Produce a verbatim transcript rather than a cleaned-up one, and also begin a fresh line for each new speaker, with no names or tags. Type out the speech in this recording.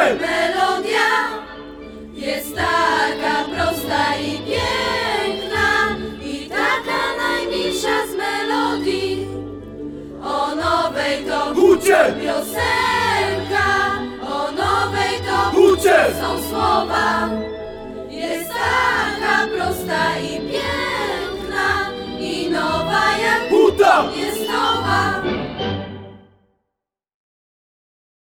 Huczę!
Melodia jest taka prosta i piękna i taka najmilsza z melodii. O nowej to
Huczę!
piosenka, o nowej to
Huczę!
są słowa.